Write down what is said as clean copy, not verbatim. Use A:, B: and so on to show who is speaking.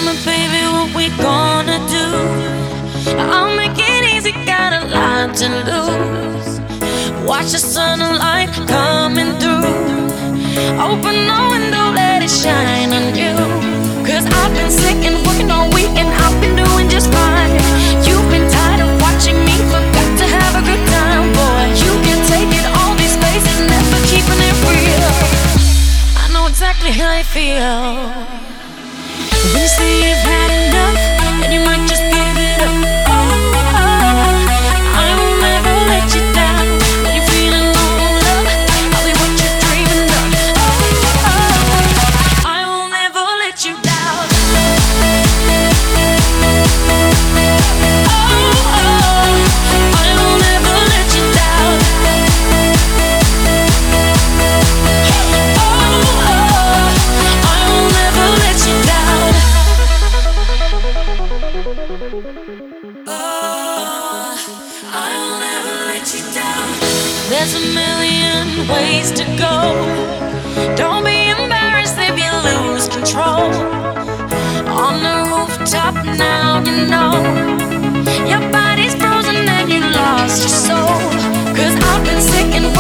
A: me, baby, what we gonna do? I'll make it easy, got a lot to lose. Watch the sunlight coming through. Open the window, let it shine on you. Cause I've been sick and working all week and I've been doing just fine. You've been tired of watching me, forgot to have a good time, boy. You can take it all these places, never keeping it real. I know exactly how you feel. When you say you've had enough, and you might just give it up. I will never let you down. When you're feeling all love, I'll be what you're dreaming of. I will never let you down. I will never let you down. I will never let you down. I'll never let you down. There's a million ways to go. Don't be embarrassed if you lose control. On the rooftop now, you know your body's frozen and you lost your soul. Cause I've been sick and